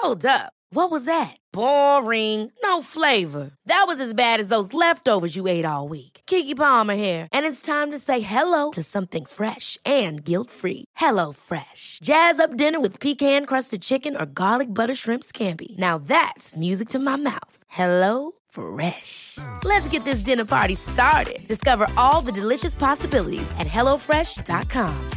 Hold up. What was that? Boring. No flavor. That was as bad as those leftovers you ate all week. Keke Palmer here. And it's time to say hello to something fresh and guilt-free. Hello Fresh. Jazz up dinner with pecan-crusted chicken or garlic butter shrimp scampi. Now that's music to my mouth. Hello Fresh. Let's get this dinner party started. Discover all the delicious possibilities at HelloFresh.com.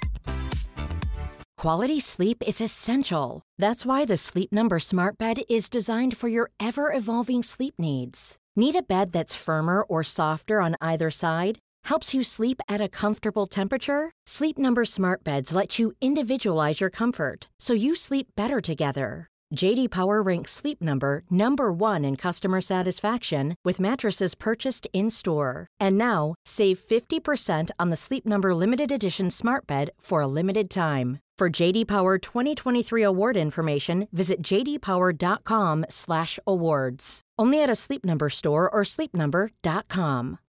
Quality sleep is essential. That's why the Sleep Number Smart Bed is designed for your ever-evolving sleep needs. Need a bed that's firmer or softer on either side? Helps you sleep at a comfortable temperature? Sleep Number Smart Beds let you individualize your comfort, so you sleep better together. J.D. Power ranks Sleep Number number 1 in customer satisfaction with mattresses purchased in-store. And now, save 50% on the Sleep Number Limited Edition Smart Bed for a limited time. For J.D. Power 2023 award information, visit jdpower.com/awards. Only at a Sleep Number store or sleepnumber.com.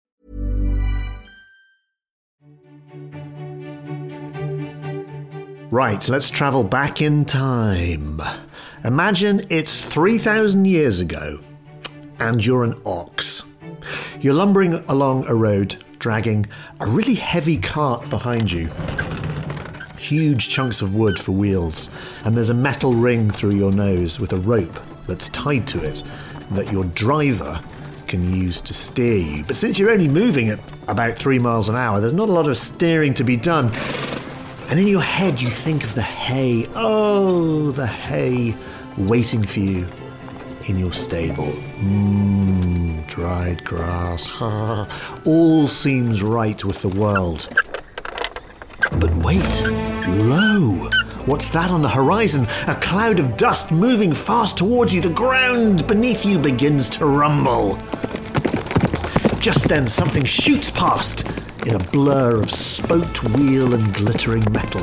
Right, let's travel back in time. Imagine it's 3,000 years ago, and you're an ox. You're lumbering along a road, dragging a really heavy cart behind you. Huge chunks of wood for wheels, and there's a metal ring through your nose with a rope that's tied to it that your driver can use to steer you. But since you're only moving at about 3 miles an hour, there's not a lot of steering to be done. And in your head you think of the hay, the hay waiting for you in your stable. Dried grass, all seems right with the world. But wait, lo! What's that on the horizon? A cloud of dust moving fast towards you. The ground beneath you begins to rumble. Just then something shoots past in a blur of spoked wheel and glittering metal.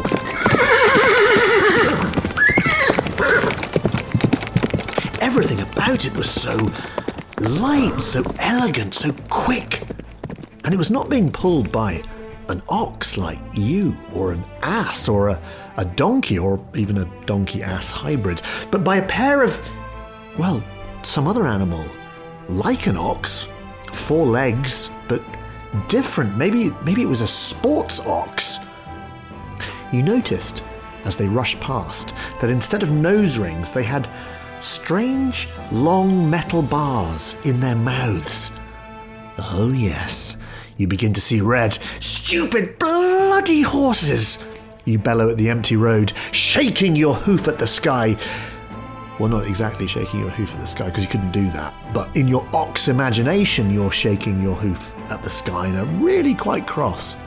Everything about it was so light, so elegant, so quick. And it was not being pulled by an ox like you, or an ass, or a donkey, or even a donkey-ass hybrid, but by a pair of, well, some other animal. Like an ox, 4 legs, but different. Maybe it was a sports ox. You noticed, as they rushed past, that instead of nose rings, they had strange, long metal bars in their mouths. Oh yes, you begin to see red. Stupid, bloody horses! You bellow at the empty road, shaking your hoof at the sky. Well, not exactly shaking your hoof at the sky, because you couldn't do that. But in your ox imagination, you're shaking your hoof at the sky and are really quite cross.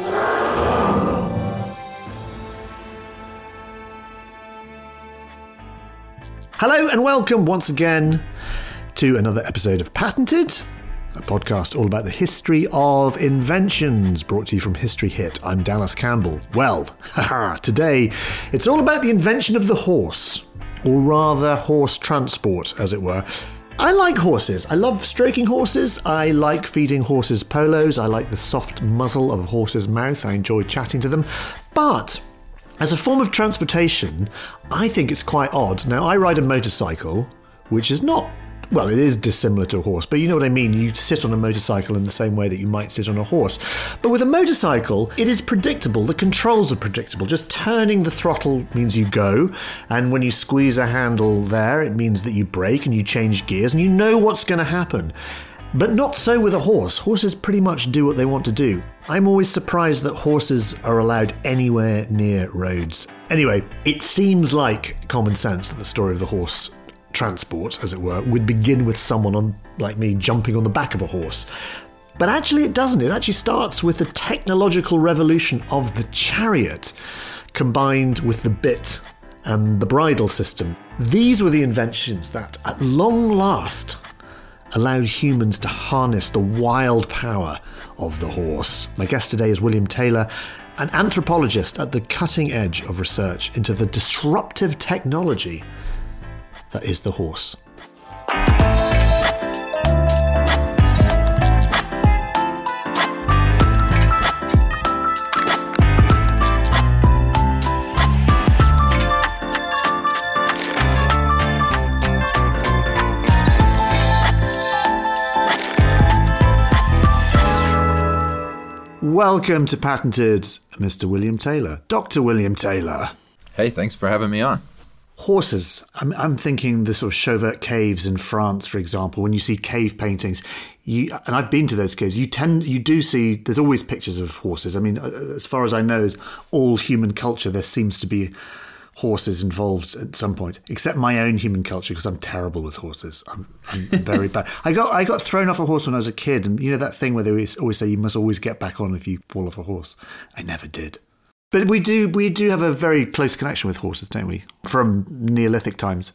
Hello and welcome once again to another episode of Patented, a podcast all about the history of inventions, brought to you from History Hit. I'm Dallas Campbell. Well, today it's all about the invention of the horse, or rather horse transport, as it were. I like horses. I love stroking horses. I like feeding horses polos. I like the soft muzzle of a horse's mouth. I enjoy chatting to them. But as a form of transportation, I think it's quite odd. Now, I ride a motorcycle, which is not, well, it is dissimilar to a horse, but you know what I mean. You sit on a motorcycle in the same way that you might sit on a horse. But with a motorcycle, it is predictable. The controls are predictable. Just turning the throttle means you go, and when you squeeze a handle there, it means that you brake and you change gears, and you know what's going to happen. But not so with a horse. Horses pretty much do what they want to do. I'm always surprised that horses are allowed anywhere near roads. Anyway, it seems like common sense that the story of the horse transport, as it were, would begin with someone like me jumping on the back of a horse. But actually it doesn't. It actually starts with the technological revolution of the chariot, combined with the bit and the bridle system. These were the inventions that, at long last, allowed humans to harness the wild power of the horse. My guest today is William Taylor, an anthropologist at the cutting edge of research into the disruptive technology that is the horse. welcome to Patented, Mr. William Taylor. Dr. William Taylor. Hey, thanks for having me on. Horses. I'm thinking the sort of Chauvet caves in France, for example. When you see cave paintings, and I've been to those caves, you do see, there's always pictures of horses. I mean, as far as I know, all human culture, there seems to be horses involved at some point, except my own human culture, because I'm terrible with horses. I'm very bad. I got thrown off a horse when I was a kid, and you know that thing where they always say you must always get back on if you fall off a horse. I never did. But we do have a very close connection with horses, don't we? From Neolithic times.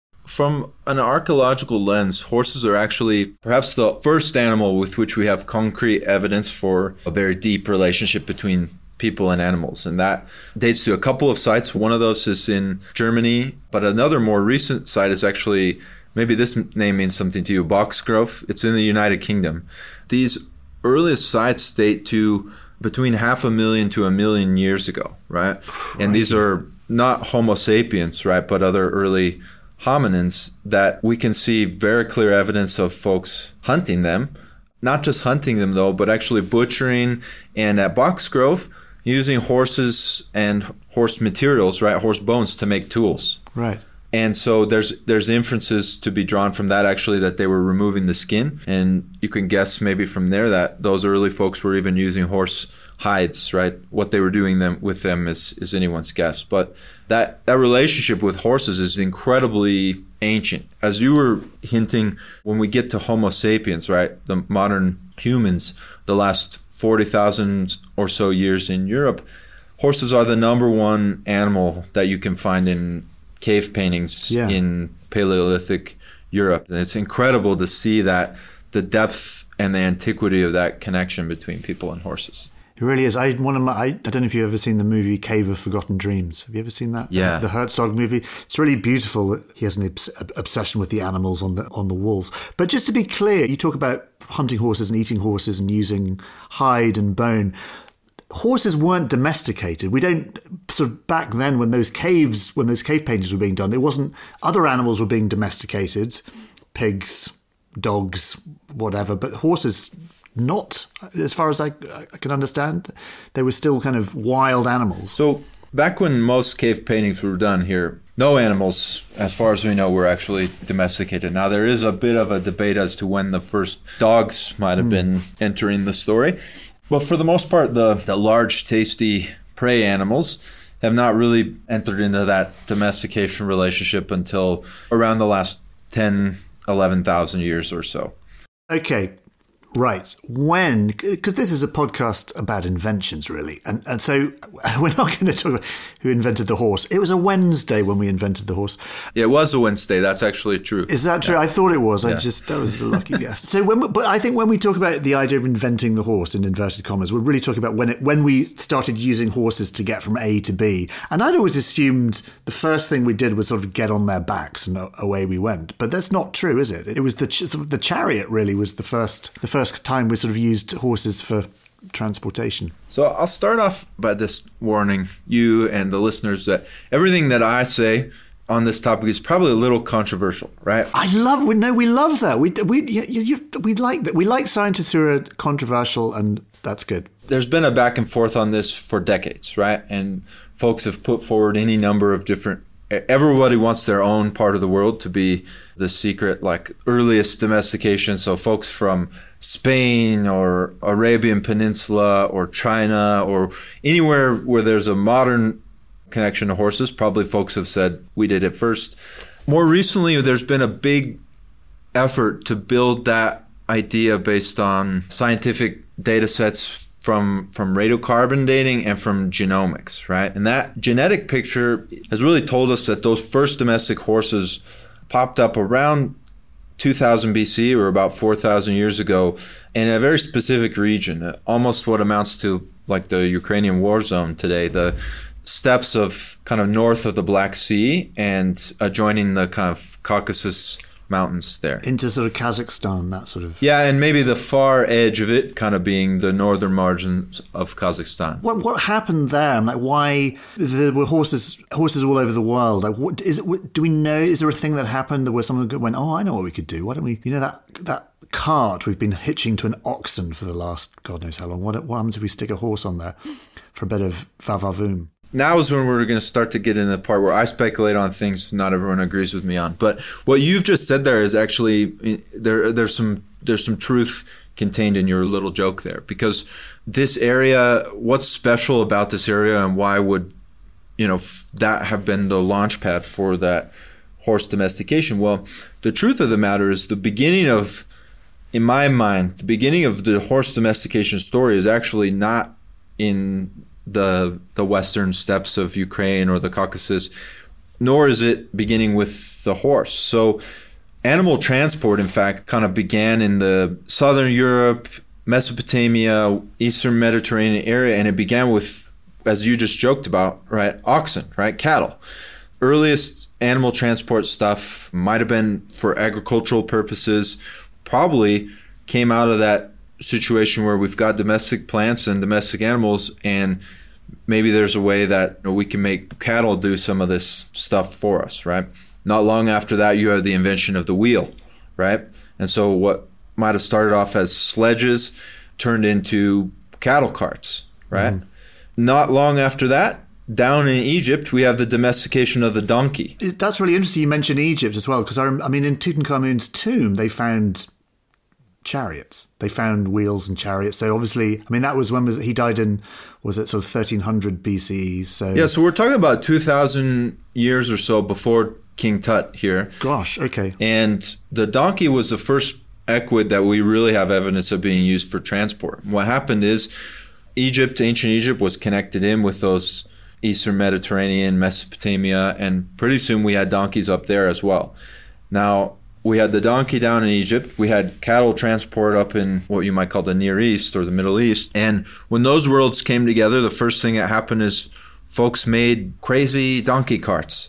From an archaeological lens, horses are actually perhaps the first animal with which we have concrete evidence for a very deep relationship between people and animals. And that dates to a couple of sites. One of those is in Germany, but another more recent site is actually, maybe this name means something to you, Boxgrove. It's in the United Kingdom. These earliest sites date to between 500,000 to 1 million years ago, right? Crikey. And these are not Homo sapiens, right, but other early hominins that we can see very clear evidence of folks hunting them. Not just hunting them, though, but actually butchering, and at Boxgrove, using horses and horse materials, right, horse bones to make tools. Right. And so there's inferences to be drawn from that, actually, that they were removing the skin. And you can guess maybe from there that those early folks were even using horse hides, right? What they were doing with them is anyone's guess. But that relationship with horses is incredibly ancient. As you were hinting, when we get to Homo sapiens, right, the modern humans, the last 40,000 or so years in Europe, horses are the number one animal that you can find in cave paintings in Paleolithic Europe. And it's incredible to see that the depth and the antiquity of that connection between people and horses. It really is. I don't know if you've ever seen the movie Cave of Forgotten Dreams. Have you ever seen that? Yeah. The Herzog movie. It's really beautiful. He has an obsession with the animals on the walls. But just to be clear, you talk about hunting horses and eating horses and using hide and bone. Horses weren't domesticated. We don't sort of back then when those cave paintings were being done, it wasn't, other animals were being domesticated, pigs, dogs, whatever, but horses not, as far as I can understand. They were still kind of wild animals. So back when most cave paintings were done here, no animals, as far as we know, were actually domesticated. Now, there is a bit of a debate as to when the first dogs might have been entering the story. But for the most part, the large, tasty prey animals have not really entered into that domestication relationship until around the last 10, 11,000 years or so. Okay, right. When, because this is a podcast about inventions, really. And so we're not going to talk about who invented the horse. It was a Wednesday when we invented the horse. Yeah, it was a Wednesday. That's actually true. Is that true? Yeah. I thought it was. Yeah. That was a lucky guess. So but I think when we talk about the idea of inventing the horse, in inverted commas, we're really talking about when we started using horses to get from A to B. And I'd always assumed the first thing we did was sort of get on their backs and away we went. But that's not true, is it? It was the chariot really was the first time we sort of used horses for transportation. So I'll start off by just warning you and the listeners that everything that I say on this topic is probably a little controversial, right? We love that. We like that. We like scientists who are controversial, and that's good. There's been a back and forth on this for decades, right? And folks have put forward any number of different. Everybody wants their own part of the world to be the secret, like earliest domestication. So folks from Spain or Arabian Peninsula or China or anywhere where there's a modern connection to horses, probably folks have said we did it first. More recently, there's been a big effort to build that idea based on scientific data sets from radiocarbon dating and from genomics, right? And that genetic picture has really told us that those first domestic horses popped up around 2000 BC, or about 4,000 years ago, in a very specific region, almost what amounts to like the Ukrainian war zone today, the steppes of kind of north of the Black Sea and adjoining the kind of Caucasus mountains there. Into sort of Kazakhstan, that sort of... Yeah, and maybe the far edge of it kind of being the northern margins of Kazakhstan. What happened there? Like, why there were horses all over the world? Like, do we know, is there a thing that happened where someone went, oh, I know what we could do. Why don't we, that cart we've been hitching to an oxen for the last God knows how long. What happens if we stick a horse on there for a bit of va-va-voom? Now is when we're going to start to get in the part where I speculate on things not everyone agrees with me on. But what you've just said there is actually there's some truth contained in your little joke there, because this area, what's special about this area, and why would that have been the launch pad for that horse domestication? Well, the truth of the matter is in my mind, the beginning of the horse domestication story is actually not in the western steppes of Ukraine or the Caucasus, nor is it beginning with the horse. So animal transport, in fact, kind of began in the southern Europe, Mesopotamia, eastern Mediterranean area, and it began with, as you just joked about, right, oxen, right, cattle. Earliest animal transport stuff might have been for agricultural purposes, probably came out of that situation where we've got domestic plants and domestic animals, and maybe there's a way that we can make cattle do some of this stuff for us, right? Not long after that, you have the invention of the wheel, right? And so what might have started off as sledges turned into cattle carts, right? Mm. Not long after that, down in Egypt, we have the domestication of the donkey. That's really interesting you mentioned Egypt as well, because I mean, in Tutankhamun's tomb, they found chariots. They found wheels and chariots. So obviously, I mean, he died in, was it sort of 1300 BCE? So yeah, so we're talking about 2,000 years or so before King Tut here. Gosh, okay. And the donkey was the first equid that we really have evidence of being used for transport. What happened is ancient Egypt was connected in with those Eastern Mediterranean, Mesopotamia, and pretty soon we had donkeys up there as well. Now, we had the donkey down in Egypt. We had cattle transport up in what you might call the Near East or the Middle East. And when those worlds came together, the first thing that happened is folks made crazy donkey carts.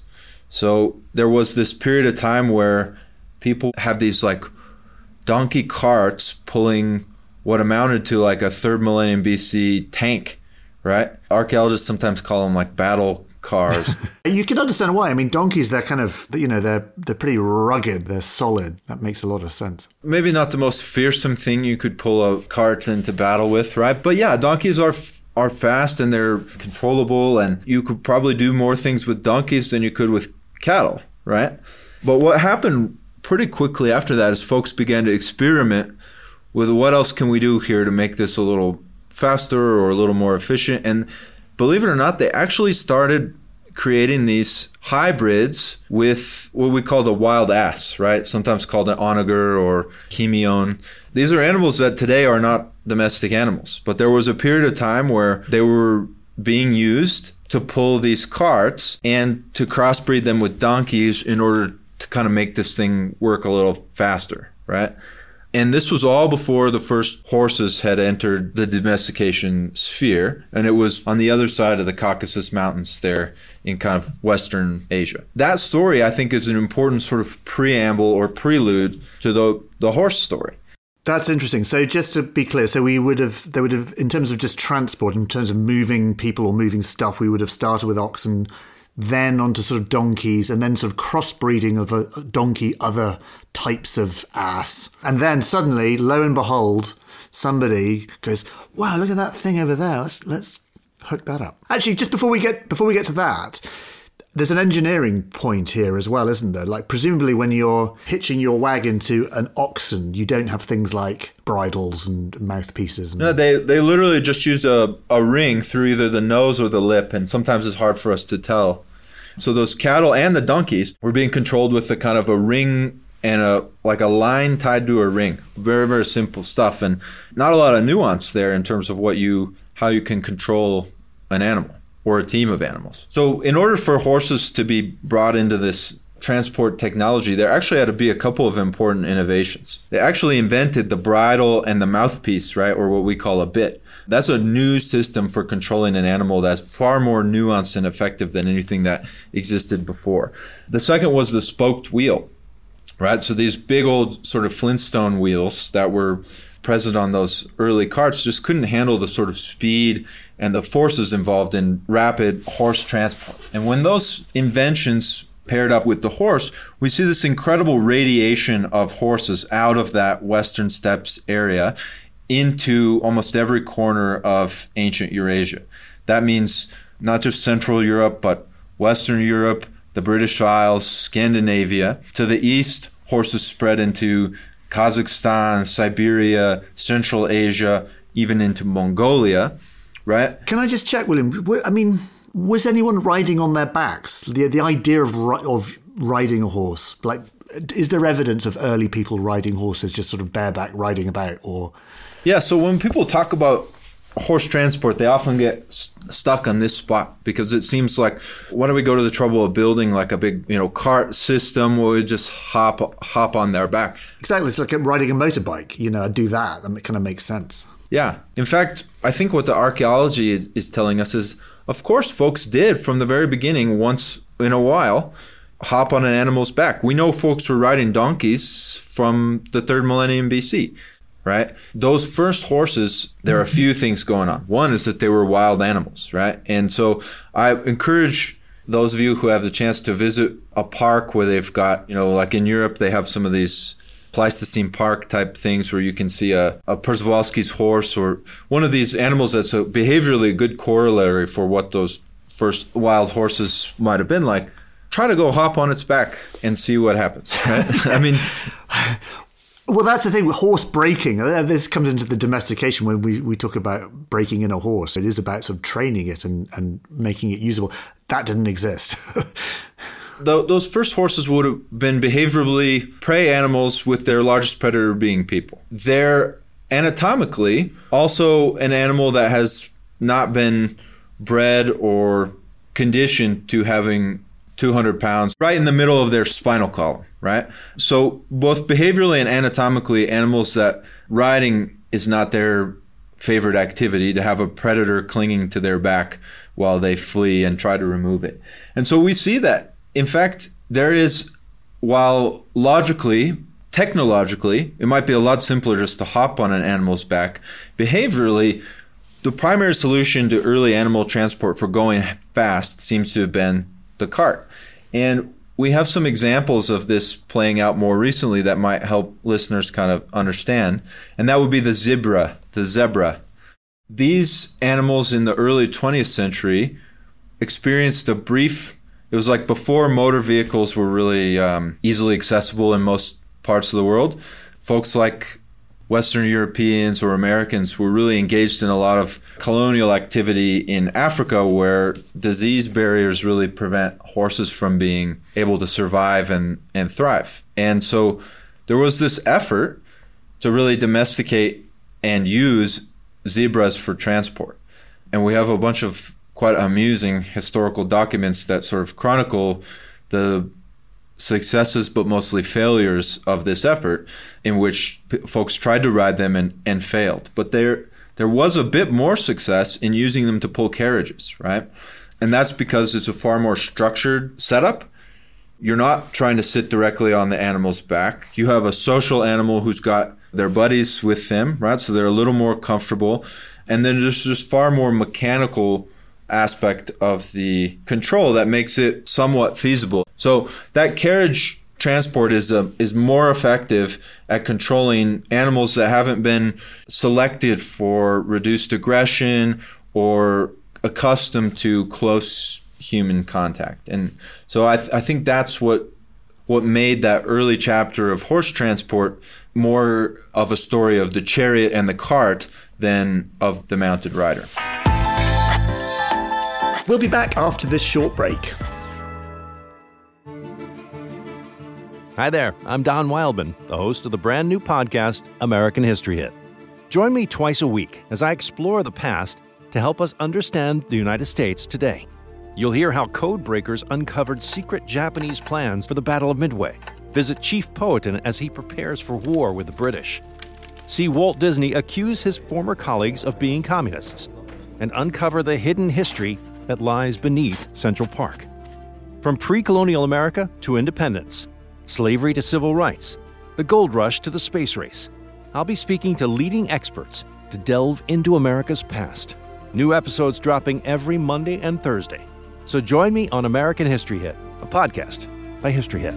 So there was this period of time where people have these like donkey carts pulling what amounted to like a 3rd millennium BC tank, right? Archaeologists sometimes call them like battle cars. You can understand why. I mean, donkeys, they're kind of, they're pretty rugged. They're solid. That makes a lot of sense. Maybe not the most fearsome thing you could pull a cart into battle with, right? But yeah, donkeys are fast and they're controllable, and you could probably do more things with donkeys than you could with cattle, right? But what happened pretty quickly after that is folks began to experiment with what else can we do here to make this a little faster or a little more efficient. And believe it or not, they actually started creating these hybrids with what we call the wild ass, right? Sometimes called an onager or chimion. These are animals that today are not domestic animals, but there was a period of time where they were being used to pull these carts and to crossbreed them with donkeys in order to kind of make this thing work a little faster, right? And this was all before the first horses had entered the domestication sphere. And it was on the other side of the Caucasus Mountains there in kind of Western Asia. That story, I think, is an important sort of preamble or prelude to the horse story. That's interesting. So just to be clear, so they would have, in terms of just transport, in terms of moving people or moving stuff, we would have started with oxen, then onto sort of donkeys, and then sort of crossbreeding of a donkey, other types of ass. And then suddenly, lo and behold, somebody goes, wow, look at that thing over there. Let's hook that up. Actually, just before we get to that, there's an engineering point here as well, isn't there? Like, presumably when you're hitching your wagon to an oxen, you don't have things like bridles and mouthpieces. No, they literally just use a ring through either the nose or the lip, and sometimes it's hard for us to tell. So those cattle and the donkeys were being controlled with a kind of a ring and a line tied to a ring. Very, very simple stuff, and not a lot of nuance there in terms of how you can control an animal or a team of animals. So in order for horses to be brought into this transport technology, there actually had to be a couple of important innovations. They actually invented the bridle and the mouthpiece, right, or what we call a bit. That's a new system for controlling an animal that's far more nuanced and effective than anything that existed before. The second was the spoked wheel, right? So these big old sort of Flintstone wheels that were present on those early carts just couldn't handle the sort of speed and the forces involved in rapid horse transport. And when those inventions paired up with the horse, we see this incredible radiation of horses out of that Western Steppes area into almost every corner of ancient Eurasia. That means not just Central Europe, but Western Europe, the British Isles, Scandinavia. To the east, horses spread into Kazakhstan, Siberia, Central Asia, even into Mongolia, right? Can I just check, William? I mean, was anyone riding on their backs? The idea of riding a horse, like, is there evidence of early people riding horses just sort of bareback riding about, or? Yeah, so when people talk about horse transport, they often get stuck on this spot because it seems like, why do we go to the trouble of building like a big, cart system where we just hop on their back? Exactly, it's like riding a motorbike. I'd do that, and it kind of makes sense. Yeah, in fact, I think what the archaeology is telling us is, of course, folks did from the very beginning, once in a while, hop on an animal's back. We know folks were riding donkeys from the 3rd millennium BC. Right? Those first horses, there are a few things going on. One is that they were wild animals, right? And so I encourage those of you who have the chance to visit a park where they've got, like in Europe, they have some of these Pleistocene Park type things where you can see a Przewalski's horse or one of these animals that's a behaviorally good corollary for what those first wild horses might have been like. Try to go hop on its back and see what happens, right? I mean... Well, that's the thing with horse breaking. This comes into the domestication when we talk about breaking in a horse. It is about sort of training it and making it usable. That didn't exist. Those first horses would have been behaviorally prey animals with their largest predator being people. They're anatomically also an animal that has not been bred or conditioned to having 200 pounds right in the middle of their spinal column, right? So both behaviorally and anatomically, animals that riding is not their favorite activity, to have a predator clinging to their back while they flee and try to remove it. And so we see that, in fact, there is, while logically, technologically, it might be a lot simpler just to hop on an animal's back, behaviorally, the primary solution to early animal transport for going fast seems to have been the cart. And we have some examples of this playing out more recently that might help listeners kind of understand. And that would be the zebra. These animals in the early 20th century experienced a brief, it was like before motor vehicles were really easily accessible in most parts of the world. Folks like Western Europeans or Americans were really engaged in a lot of colonial activity in Africa where disease barriers really prevent horses from being able to survive and thrive. And so there was this effort to really domesticate and use zebras for transport. And we have a bunch of quite amusing historical documents that sort of chronicle the successes but mostly failures of this effort, in which folks tried to ride them and failed. But there was a bit more success in using them to pull carriages, right? And that's because it's a far more structured setup. You're not trying to sit directly on the animal's back. You have a social animal who's got their buddies with them, right? So they're a little more comfortable. And then there's just far more mechanical aspect of the control that makes it somewhat feasible. So that carriage transport is more effective at controlling animals that haven't been selected for reduced aggression or accustomed to close human contact. And so I think that's what made that early chapter of horse transport more of a story of the chariot and the cart than of the mounted rider. We'll be back after this short break. Hi there, I'm Don Wildman, the host of the brand new podcast, American History Hit. Join me twice a week as I explore the past to help us understand the United States today. You'll hear how code breakers uncovered secret Japanese plans for the Battle of Midway. Visit Chief Powhatan as he prepares for war with the British. See Walt Disney accuse his former colleagues of being communists, and uncover the hidden history that lies beneath Central Park. From pre-colonial America to independence, slavery to civil rights, the gold rush to the space race, I'll be speaking to leading experts to delve into America's past. New episodes dropping every Monday and Thursday. So join me on American History Hit, a podcast by History Hit.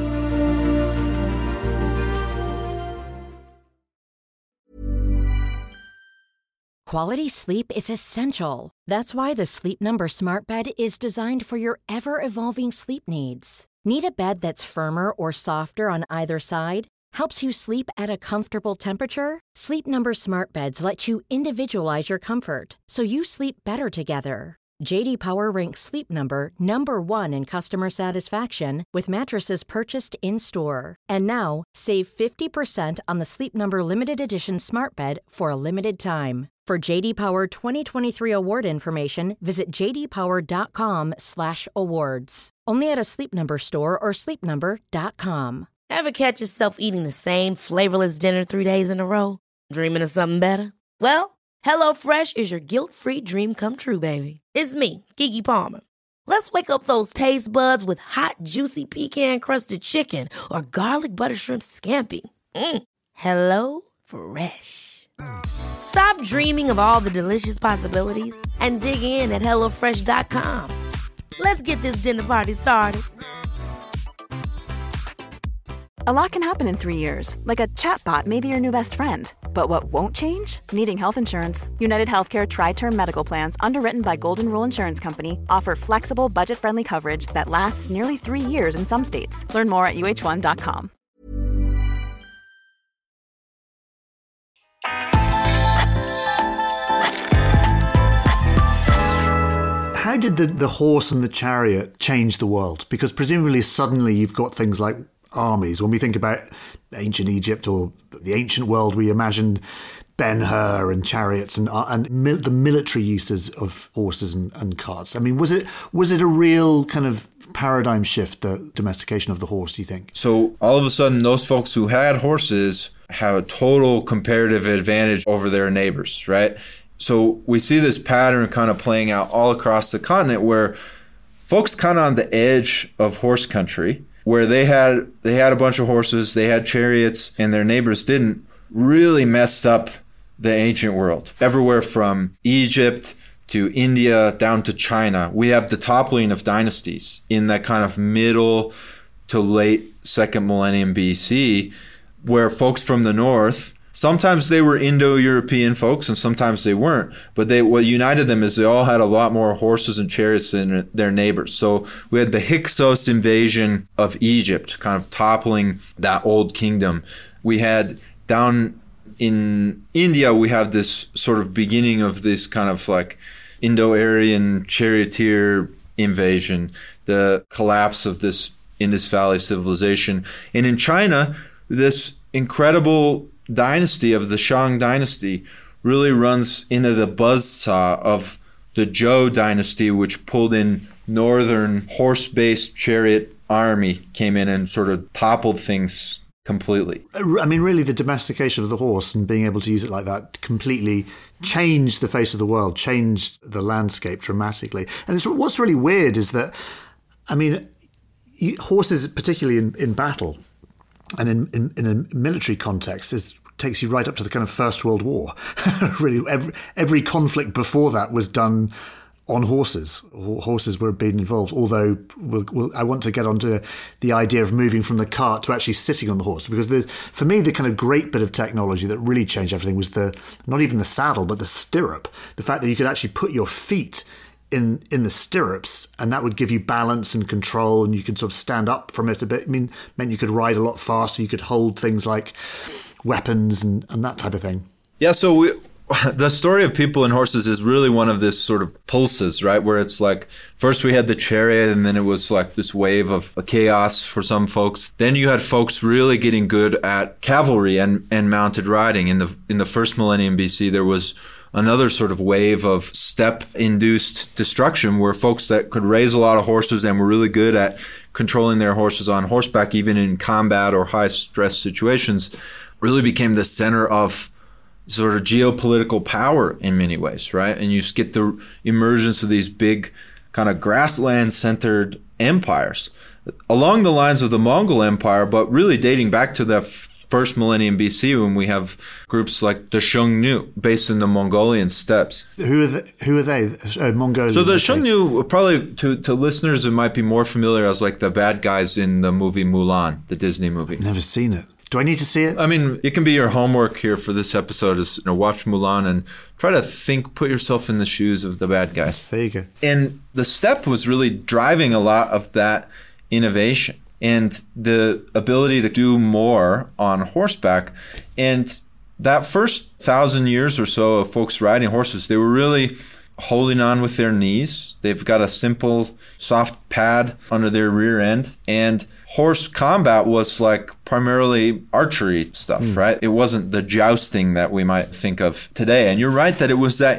Quality sleep is essential. That's why the Sleep Number Smart Bed is designed for your ever-evolving sleep needs. Need a bed that's firmer or softer on either side? Helps you sleep at a comfortable temperature? Sleep Number Smart Beds let you individualize your comfort so you sleep better together. J.D. Power ranks Sleep Number number 1 in customer satisfaction with mattresses purchased in-store. And now, save 50% on the Sleep Number Limited Edition Smart Bed for a limited time. For J.D. Power 2023 award information, visit jdpower.com/awards. Only at a Sleep Number store or sleepnumber.com. Ever catch yourself eating the same flavorless dinner 3 days in a row? Dreaming of something better? Well, HelloFresh is your guilt-free dream come true, baby. It's me, Keke Palmer. Let's wake up those taste buds with hot, juicy pecan-crusted chicken or garlic butter shrimp scampi. Hello Fresh. Stop dreaming of all the delicious possibilities and dig in at HelloFresh.com. Let's get this dinner party started. A lot can happen in 3 years, like a chatbot may be your new best friend. But what won't change? Needing health insurance. United Healthcare Tri-Term Medical Plans, underwritten by Golden Rule Insurance Company, offer flexible, budget-friendly coverage that lasts nearly 3 years in some states. Learn more at uh1.com. How did the horse and the chariot change the world? Because presumably suddenly you've got things like armies. When we think about ancient Egypt or the ancient world, we imagine Ben-Hur and chariots and the military uses of horses and carts. I mean, was it a real kind of paradigm shift, the domestication of the horse, do you think? So all of a sudden, those folks who had horses have a total comparative advantage over their neighbors, right? So we see this pattern kind of playing out all across the continent where folks kind of on the edge of horse country, where they had a bunch of horses, they had chariots, and their neighbors didn't, really messed up the ancient world. Everywhere from Egypt to India down to China, we have the toppling of dynasties in that kind of middle to late second millennium BC, where folks from the north, sometimes they were Indo-European folks and sometimes they weren't, but what united them is they all had a lot more horses and chariots than their neighbors. So we had the Hyksos invasion of Egypt, kind of toppling that old kingdom. We had down in India, we have this sort of beginning of this kind of like Indo-Aryan charioteer invasion, the collapse of this Indus Valley civilization. And in China, this incredible dynasty of the Shang dynasty really runs into the buzzsaw of the Zhou dynasty, which pulled in northern horse-based chariot army, came in and sort of toppled things completely. I mean, really, the domestication of the horse and being able to use it like that completely changed the face of the world, changed the landscape dramatically. And what's really weird is that, I mean, horses, particularly in battle and in a military context, takes you right up to the kind of First World War. Really, every conflict before that was done on horses. Horses were being involved, although I want to get onto the idea of moving from the cart to actually sitting on the horse, because for me, the kind of great bit of technology that really changed everything was not even the saddle, but the stirrup. The fact that you could actually put your feet in the stirrups, and that would give you balance and control, and you could sort of stand up from it a bit. I mean, meant you could ride a lot faster, you could hold things like weapons and that type of thing. Yeah, so the story of people and horses is really one of this sort of pulses, right? Where it's like, first we had the chariot, and then it was like this wave of chaos for some folks. Then you had folks really getting good at cavalry and mounted riding. In the first millennium BC, there was another sort of wave of steppe-induced destruction where folks that could raise a lot of horses and were really good at controlling their horses on horseback, even in combat or high-stress situations, really became the center of sort of geopolitical power in many ways, right? And you just get the emergence of these big kind of grassland-centered empires along the lines of the Mongol Empire, but really dating back to the first millennium BC when we have groups like the Xiongnu based in the Mongolian steppes. Who are they? Mongolian. So the Xiongnu, probably to listeners, it might be more familiar as like the bad guys in the movie Mulan, the Disney movie. Never seen it. Do I need to see it? I mean, it can be your homework here for this episode is watch Mulan and try to put yourself in the shoes of the bad guys. There you go. And the steppe was really driving a lot of that innovation and the ability to do more on horseback. And that first 1,000 years or so of folks riding horses, they were really holding on with their knees. They've got a simple, soft pad under their rear end. And horse combat was like primarily archery stuff, right? It wasn't the jousting that we might think of today. And you're right that it was that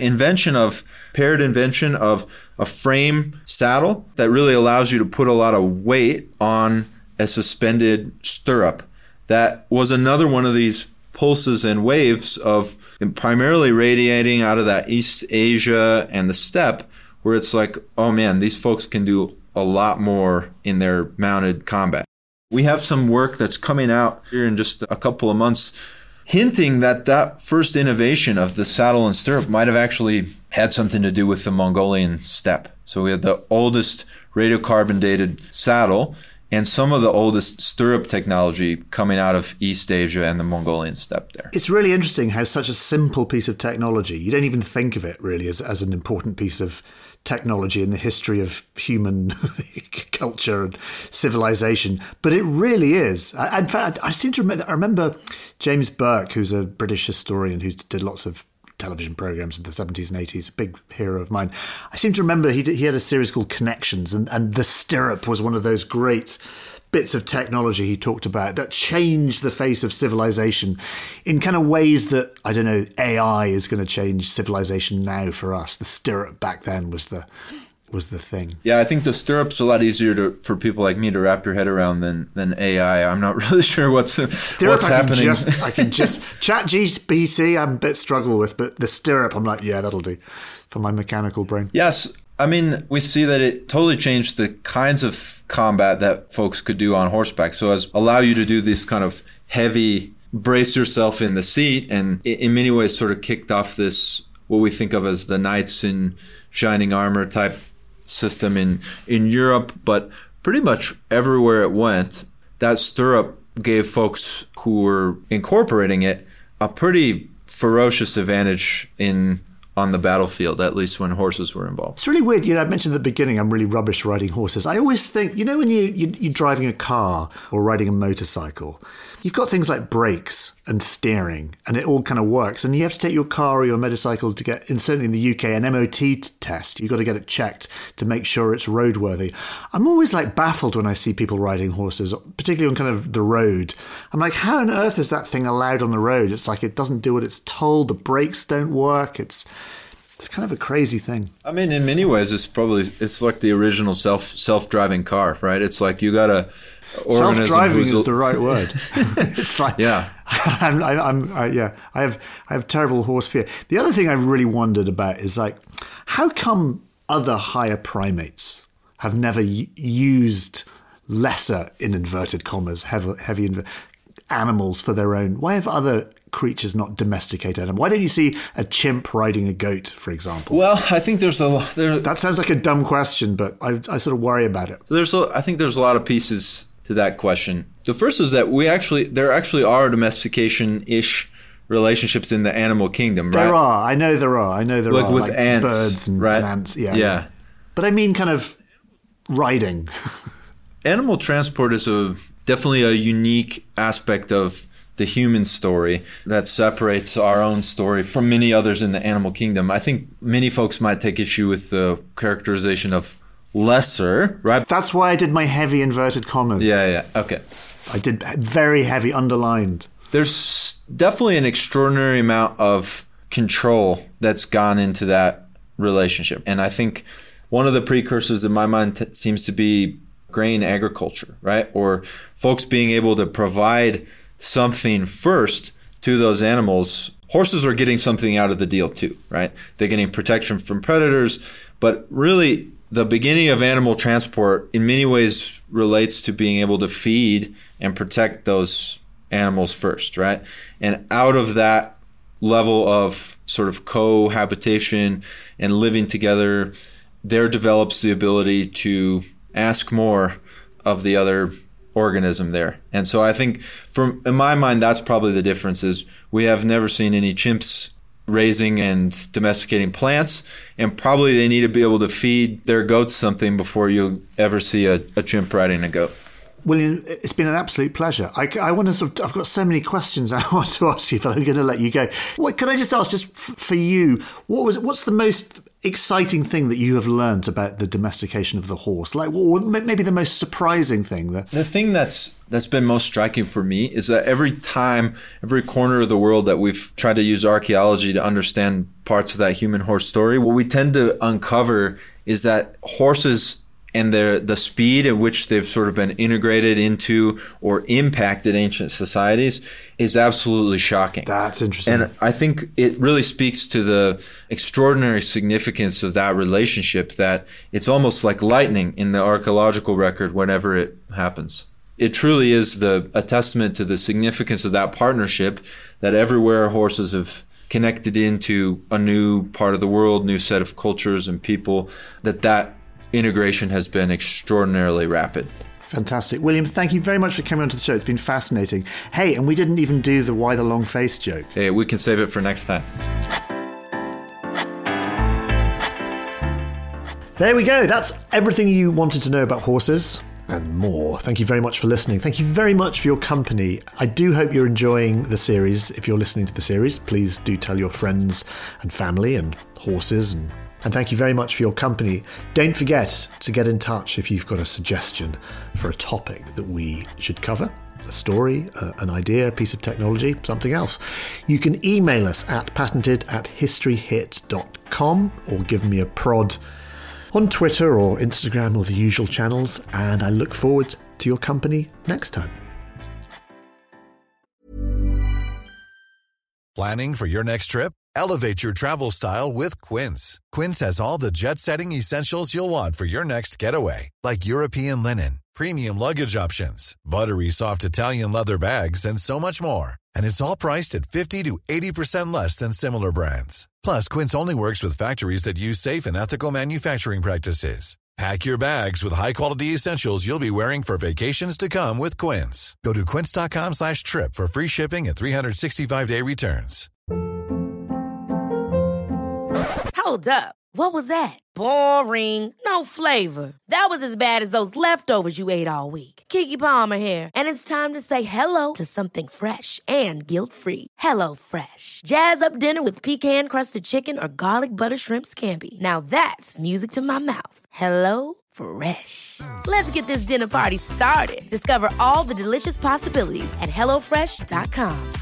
paired invention of a frame saddle that really allows you to put a lot of weight on a suspended stirrup. That was another one of these pulses and waves of primarily radiating out of that East Asia and the steppe, where it's like, oh man, these folks can do a lot more in their mounted combat. We have some work that's coming out here in just a couple of months hinting that first innovation of the saddle and stirrup might have actually had something to do with the Mongolian steppe. So we had the oldest radiocarbon dated saddle and some of the oldest stirrup technology coming out of East Asia and the Mongolian steppe there. It's really interesting how such a simple piece of technology, you don't even think of it really as an important piece of technology in the history of human culture and civilization, but it really is. In fact, I remember James Burke, who's a British historian who did lots of television programs in the 70s and 80s, a big hero of mine. I seem to remember he had a series called Connections, and the stirrup was one of those great bits of technology he talked about that changed the face of civilization in kind of ways that, I don't know, AI is going to change civilization now for us. The stirrup back then was the thing. Yeah, I think the stirrup's a lot easier for people like me to wrap your head around than AI. I'm not really sure what's happening. I can just ChatGPT I'm a bit struggle with, but the stirrup I'm like, yeah, that'll do for my mechanical brain. Yes. I mean, we see that it totally changed the kinds of combat that folks could do on horseback. So as allow you to do this kind of heavy, brace yourself in the seat, and in many ways sort of kicked off this, what we think of as the knights in shining armor type system in Europe, but pretty much everywhere it went, that stirrup gave folks who were incorporating it a pretty ferocious advantage on the battlefield, at least when horses were involved. It's really weird. I mentioned at the beginning I'm really rubbish riding horses. I always think, when you're driving a car or riding a motorcycle, you've got things like brakes and steering, and it all kind of works. And you have to take your car or your motorcycle to get, certainly in the UK, an MOT test. You've got to get it checked to make sure it's roadworthy. I'm always baffled when I see people riding horses, particularly on kind of the road. I'm like, how on earth is that thing allowed on the road? It's like it doesn't do what it's told. The brakes don't work. It's kind of a crazy thing. I mean, in many ways, it's like the original self-driving car, right? It's like you got to self-driving is the right word. It's like, yeah, I have terrible horse fear. The other thing I've really wondered about is how come other higher primates have never used lesser, in inverted commas, heavy animals for their own? Why have other creatures not domesticated them? Why don't you see a chimp riding a goat, for example? Well, I think that sounds like a dumb question, but I sort of worry about it. I think there's a lot of pieces to that question. The first is that there actually are domestication-ish relationships in the animal kingdom, right? There are. I know there are. Like with ants, birds and right? ants. Yeah. But I mean kind of riding. Animal transport is definitely a unique aspect of the human story that separates our own story from many others in the animal kingdom. I think many folks might take issue with the characterization of lesser, right? That's why I did my heavy inverted commas. Yeah. Okay. I did very heavy underlined. There's definitely an extraordinary amount of control that's gone into that relationship. And I think one of the precursors in my mind seems to be grain agriculture, right? Or folks being able to provide something first to those animals. Horses are getting something out of the deal too, right? They're getting protection from predators, but really the beginning of animal transport in many ways relates to being able to feed and protect those animals first, right? And out of that level of sort of cohabitation and living together, there develops the ability to ask more of the other organism there. And so I think in my mind, that's probably the difference is we have never seen any chimps raising and domesticating plants, and probably they need to be able to feed their goats something before you'll ever see a chimp riding a goat. William, it's been an absolute pleasure. I want to I've got so many questions I want to ask you, but I'm going to let you go. Can I just ask, just for you, what's the most exciting thing that you have learned about the domestication of the horse? Like, or maybe the most surprising thing? The thing that's been most striking for me is that every corner of the world that we've tried to use archaeology to understand parts of that human-horse story, what we tend to uncover is that horses and the speed at which they've sort of been integrated into or impacted ancient societies is absolutely shocking. That's interesting. And I think it really speaks to the extraordinary significance of that relationship, that it's almost like lightning in the archaeological record whenever it happens. It truly is a testament to the significance of that partnership, that everywhere horses have connected into a new part of the world, new set of cultures and people, that integration has been extraordinarily rapid. Fantastic. William, thank you very much for coming onto the show. It's been fascinating. Hey, and we didn't even do the why the long face joke. Hey, we can save it for next time. There we go. That's everything you wanted to know about horses and more. Thank you very much for listening. Thank you very much for your company. I do hope you're enjoying the series. If you're listening to the series, please do tell your friends and family and horses, and thank you very much for your company. Don't forget to get in touch if you've got a suggestion for a topic that we should cover, a story, an idea, a piece of technology, something else. You can email us at patented@historyhit.com or give me a prod on Twitter or Instagram or the usual channels, and I look forward to your company next time. Planning for your next trip? Elevate your travel style with Quince. Quince has all the jet-setting essentials you'll want for your next getaway, like European linen, premium luggage options, buttery soft Italian leather bags, and so much more. And it's all priced at 50 to 80% less than similar brands. Plus, Quince only works with factories that use safe and ethical manufacturing practices. Pack your bags with high-quality essentials you'll be wearing for vacations to come with Quince. Go to quince.com/trip for free shipping and 365-day returns. Hold up. What was that? Boring. No flavor. That was as bad as those leftovers you ate all week. Keke Palmer here, and it's time to say hello to something fresh and guilt-free. HelloFresh. Jazz up dinner with pecan-crusted chicken or garlic butter shrimp scampi. Now that's music to my mouth. HelloFresh. Let's get this dinner party started. Discover all the delicious possibilities at HelloFresh.com.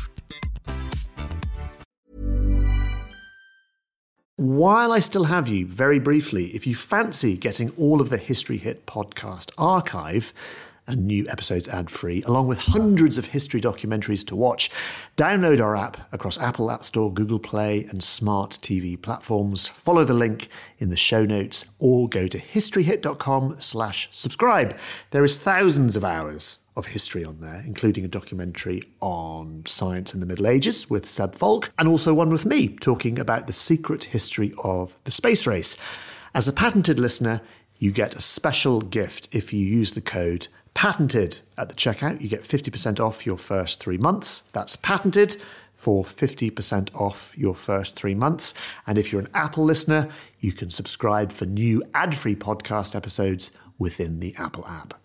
While I still have you, very briefly, if you fancy getting all of the History Hit podcast archive and new episodes ad-free, along with hundreds of history documentaries to watch, download our app across Apple App Store, Google Play, and smart TV platforms. Follow the link in the show notes or go to historyhit.com/subscribe. There is thousands of hours of history on there, including a documentary on science in the Middle Ages with Seb Falk, and also one with me talking about the secret history of the space race. As a patented listener, you get a special gift if you use the code PATENTED at the checkout. You get 50% off your first 3 months. That's PATENTED for 50% off your first 3 months. And if you're an Apple listener, you can subscribe for new ad-free podcast episodes within the Apple app.